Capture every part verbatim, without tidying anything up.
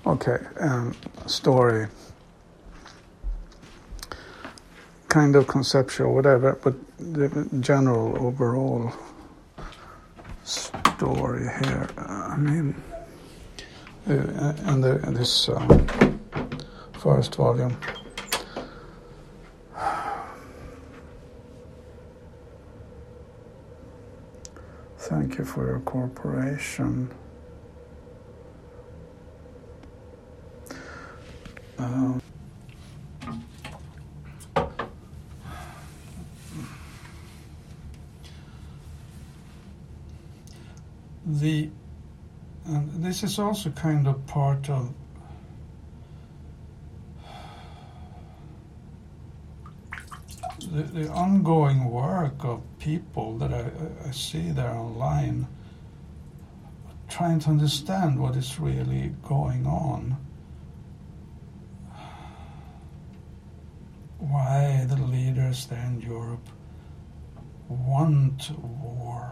Okay, um, story. Kind of conceptual, whatever, but the general overall story here. Uh, I mean, uh, in the in this um, first volume. Thank you for your cooperation. Um, the and this is also kind of part of the, the ongoing work of people that I, I see there online, trying to understand what is really going on. Why the leaders there in Europe want war.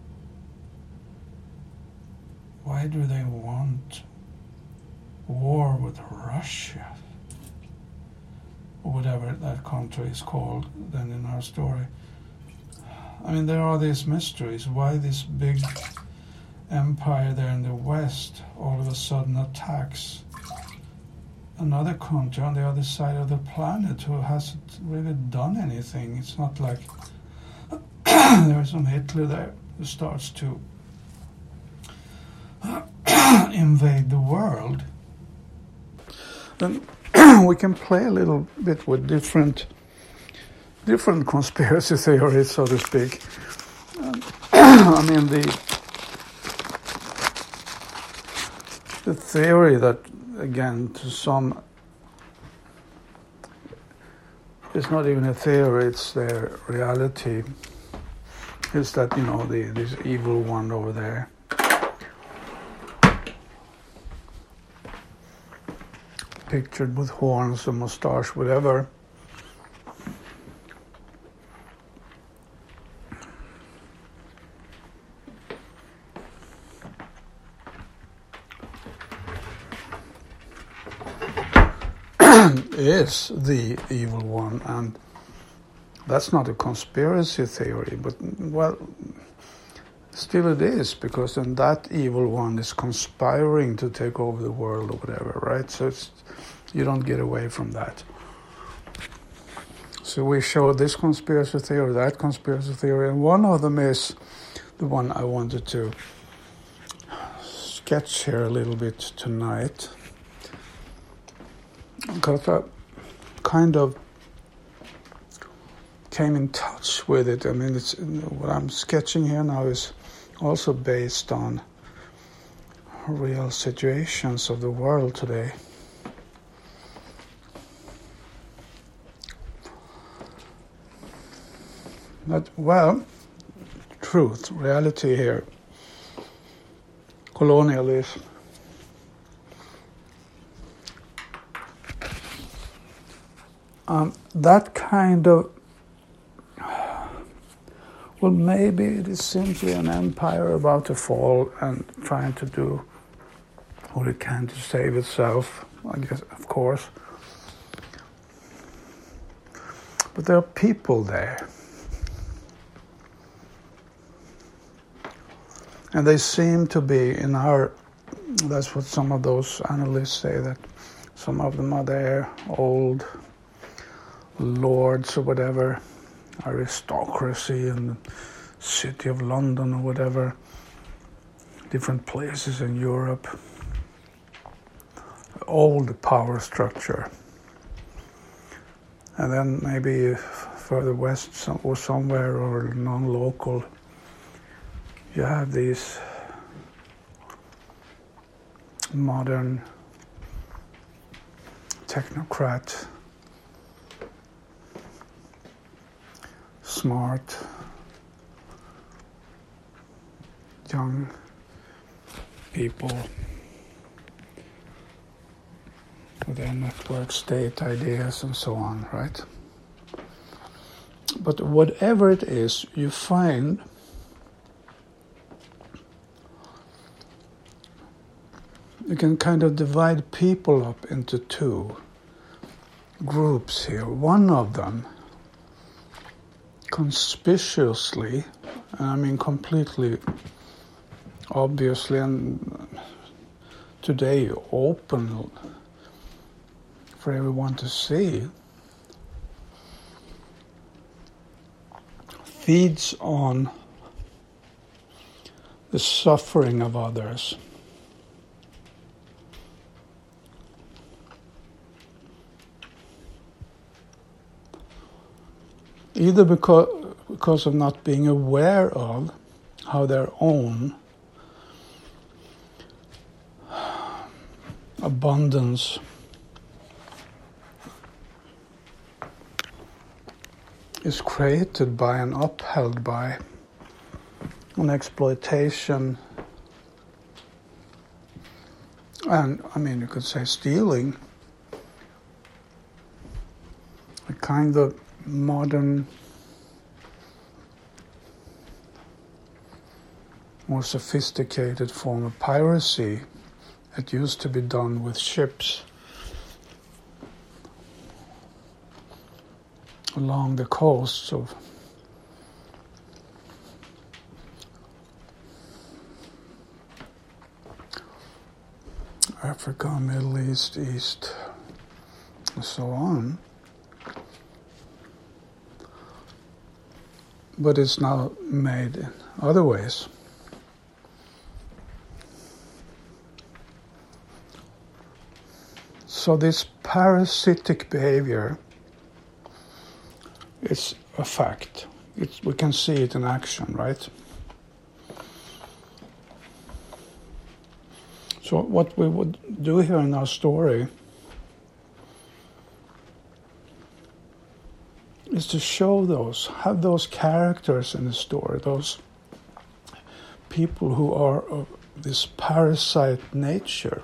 Why do they want war with Russia? Or whatever that country is called then in our story. I mean, there are these mysteries. Why this big empire there in the West all of a sudden attacks another country on the other side of the planet who hasn't really done anything. It's not like there's some Hitler there who starts to invade the world. Then we can play a little bit with different different conspiracy theories, so to speak. Um, I mean, the the theory that, again, to some, it's not even a theory, it's their reality, is that, you know, the this evil one over there pictured with horns, a mustache, whatever, is the evil one. And that's not a conspiracy theory, but, well, still it is, because then that evil one is conspiring to take over the world or whatever, right? So it's, you don't get away from that. So we show this conspiracy theory, that conspiracy theory, and one of them is the one I wanted to sketch here a little bit tonight, because I kind of came in touch with it. I mean, it's what I'm sketching here now is also based on real situations of the world today. But, well, truth, reality here, colonialism. Um, that kind of, well, maybe it is simply an empire about to fall and trying to do what it can to save itself, I guess, of course. But there are people there. And they seem to be in our, that's what some of those analysts say, that some of them are there, old lords or whatever, aristocracy in the city of London or whatever, different places in Europe, old power structure. And then maybe further west some, or somewhere, or non-local, you have these modern technocrat, smart, young people with their network state ideas and so on, right? But whatever it is, you find can kind of divide people up into two groups here. One of them, conspicuously, I mean completely obviously and today open for everyone to see, feeds on the suffering of others. Either because, because of not being aware of how their own abundance is created by and upheld by an exploitation, and I mean you could say stealing, a kind of modern, more sophisticated form of piracy. It used to be done with ships along the coasts of Africa, Middle East, East, and so on. But it's now made in other ways. So this parasitic behavior is a fact. It's, we can see it in action, right? So what we would do here in our story is to show those, have those characters in the story, those people who are of this parasite nature.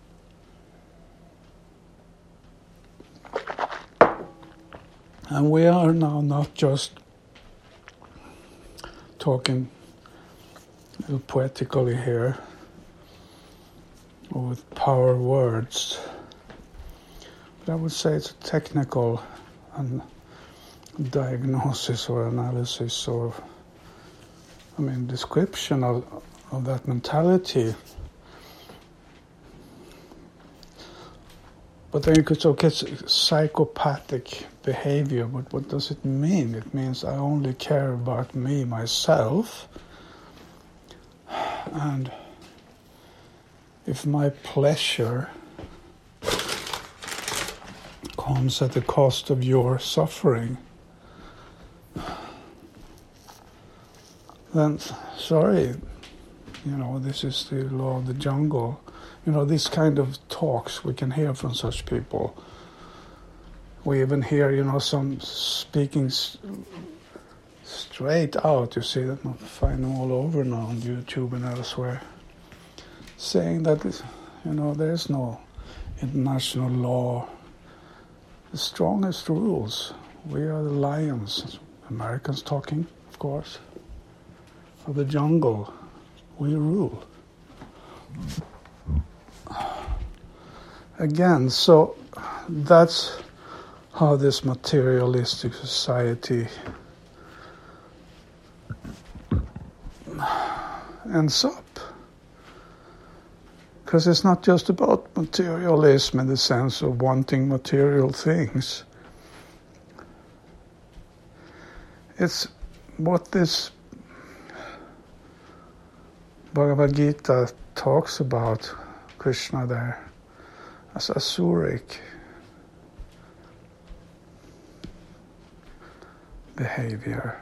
And we are now not just talking a little poetically here, or with power words, but I would say it's a technical and diagnosis or analysis or, I mean, description of, of that mentality. But then you could say, okay, it's psychopathic behavior, but what does it mean? It means I only care about me, myself, and if my pleasure comes at the cost of your suffering, then, sorry, you know, this is the law of the jungle. You know, these kind of talks we can hear from such people. We even hear, you know, some speaking s- straight out. You see that, I find them all over now on YouTube and elsewhere, saying that, you know, there is no international law. The strongest rules. We are the lions. Americans talking, of course. Of the jungle, we rule. Again, so that's how this materialistic society ends up. Because it's not just about materialism in the sense of wanting material things. It's what this Bhagavad Gita talks about, Krishna there, as asuric behavior.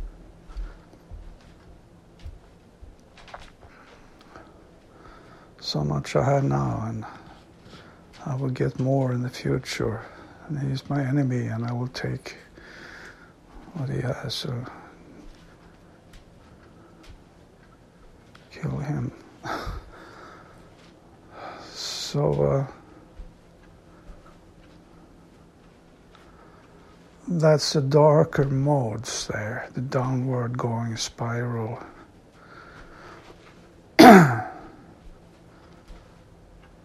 So much I have now, and I will get more in the future. And he's my enemy, and I will take what he has, so kill him. So, uh, that's the darker modes there, the downward going spiral.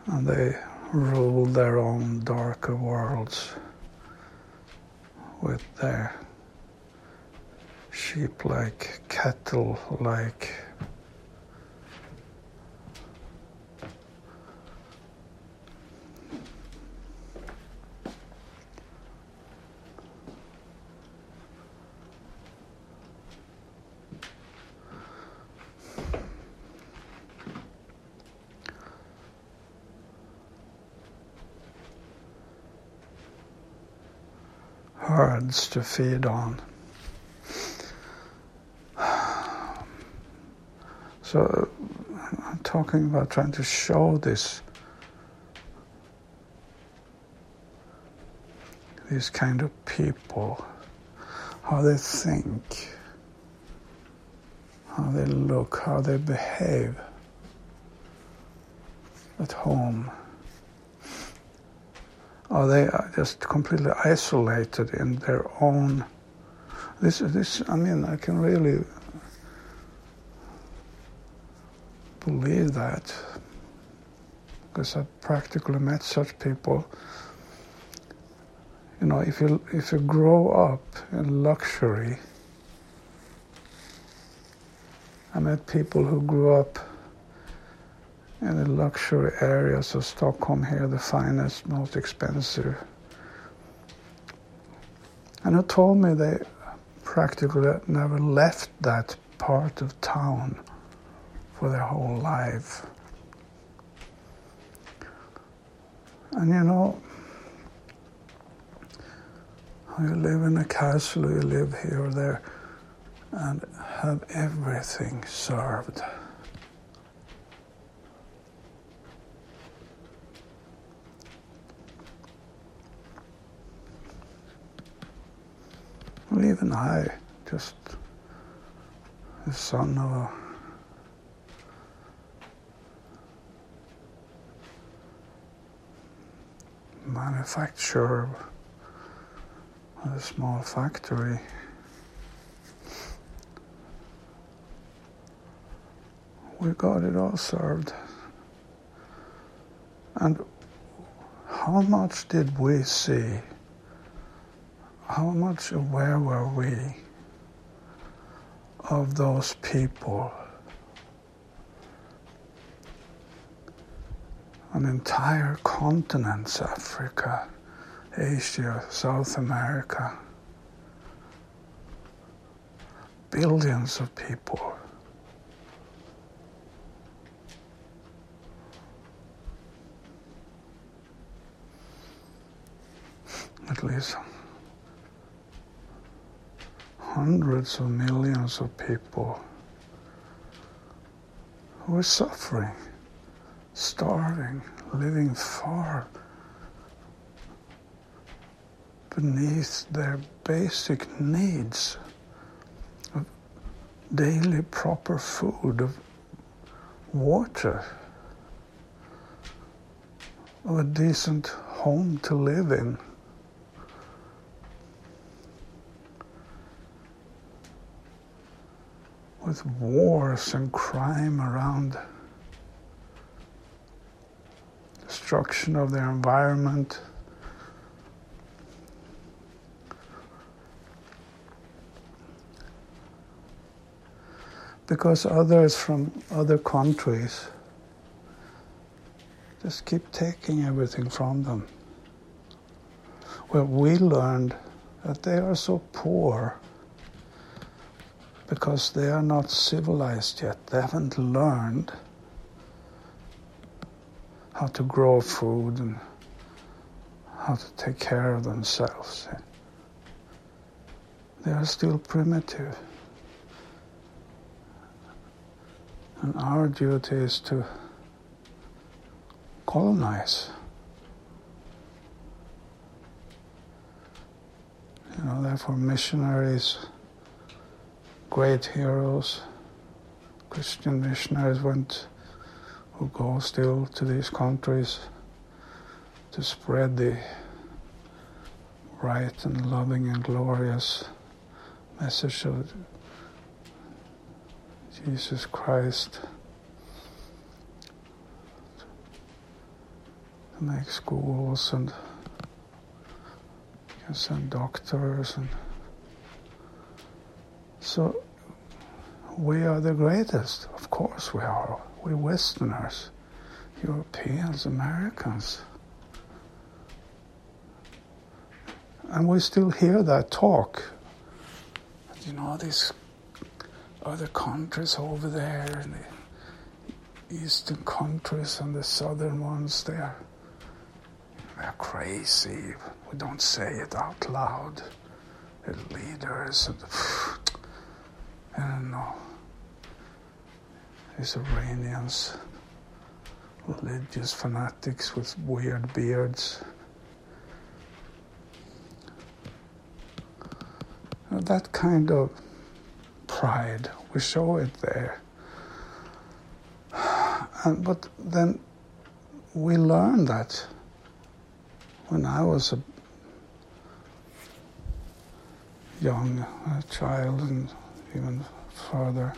and they rule their own darker worlds with their sheep-like, cattle-like herds to feed on. So I'm talking about trying to show this, these kind of people, how they think, how they look, how they behave at home. Are they just completely isolated in their own? This, this. I mean, I can really believe that because I've practically met such people. You know, if you if you grow up in luxury, I met people who grew up in the luxury areas of Stockholm here, the finest, most expensive. And who told me they practically never left that part of town for their whole life. And you know, you live in a castle, you live here or there, and have everything served. Well, even I, just the son of a manufacturer with a small factory, we got it all served. And how much did we see? How much aware were we of those people? An entire continents, Africa, Asia, South America, billions of people. At least hundreds of millions of people who are suffering, starving, living far beneath their basic needs of daily proper food, of water, of a decent home to live in. With wars and crime around, destruction of their environment, because others from other countries just keep taking everything from them. Well, we learned that they are so poor because they are not civilized yet. They haven't learned how to grow food and how to take care of themselves. They are still primitive. And our duty is to colonize. You know, therefore missionaries, great heroes, Christian missionaries went, who go still to these countries to spread the right and loving and glorious message of Jesus Christ to make schools, and you can send doctors, and so we are the greatest. Of course we are. We Westerners, Europeans, Americans. And we still hear that talk. You know, these other countries over there, and the eastern countries and the southern ones, they're, they're crazy. We don't say it out loud. The leaders, and I don't know, these Iranians, religious fanatics with weird beards. That kind of pride, we show it there. And, but then we learned that when I was a young uh, child and even further,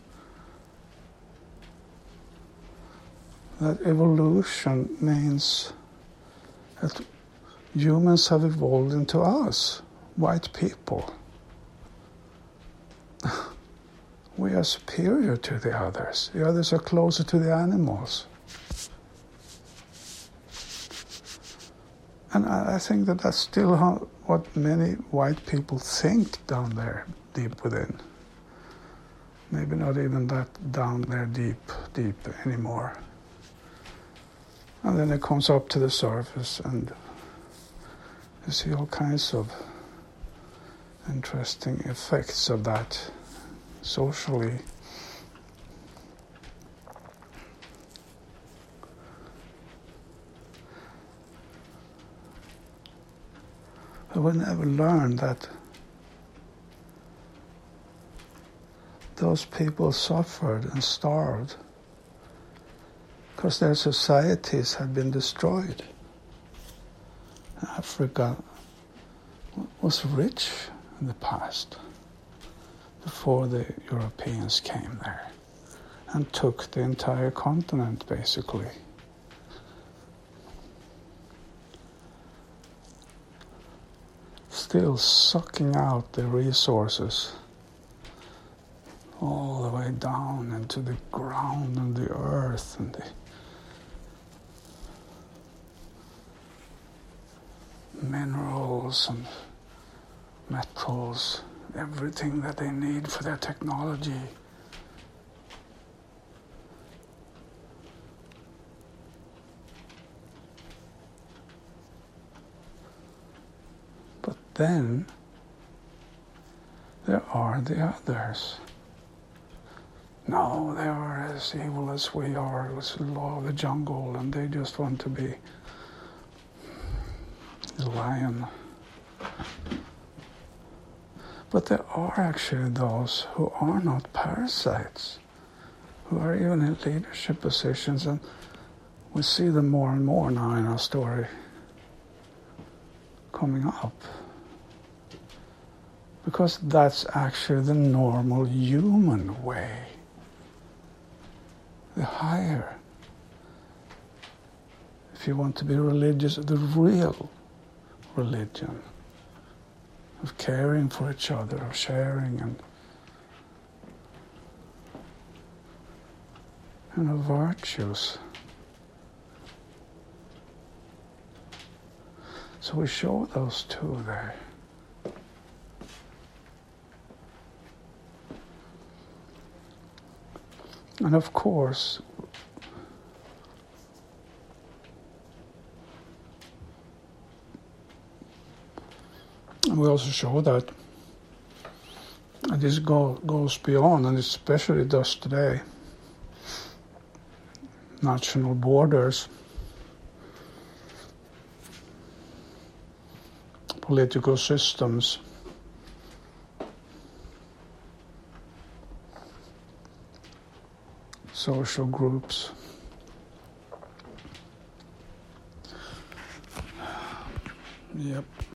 that evolution means that humans have evolved into us, white people. We are superior to the others. The others are closer to the animals. And I, I think that that's still how, what many white people think down there, deep within. Maybe not even that down there deep, deep anymore. And then it comes up to the surface, and you see all kinds of interesting effects of that socially. But we never learned that those people suffered and starved because their societies had been destroyed. Africa was rich in the past, before the Europeans came there and took the entire continent, basically. Still sucking out the resources all the way down into the ground and the earth and the minerals and metals, everything that they need for their technology. But then there are the others. No, they are as evil as we are. It was the law of the jungle, and they just want to be the lion. But there are actually those who are not parasites, who are even in leadership positions, and we see them more and more now in our story coming up. Because that's actually the normal human way. The higher. If you want to be religious, the real religion of caring for each other, of sharing and and of virtues. So we show those two there. And of course, we also show that this go, goes beyond, and especially does today, national borders, political systems, social groups. Yep.